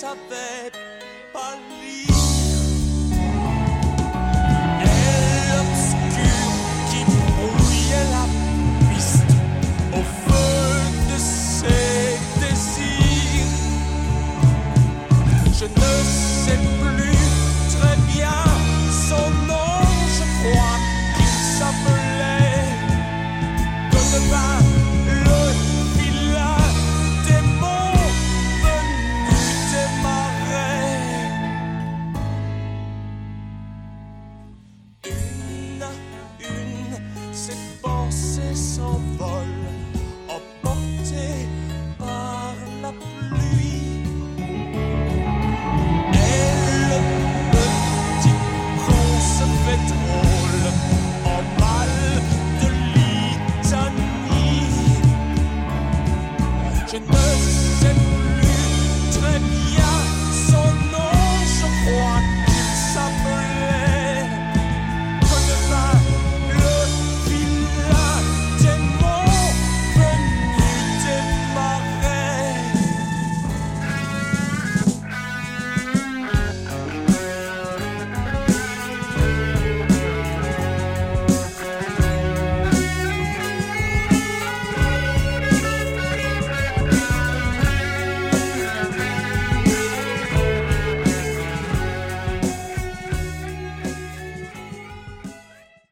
savait pas lire. Elle obscure qui brouillait la piste au feu de ses désirs. Je ne sais plus très bien son nom, je crois qu'il s'appelait Godevin, le vilain démon venu des marais. Une à une, ses pensées s'envolent, emportées par la pluie. Et le petit con se fait drôle en mal de litanie. Je ne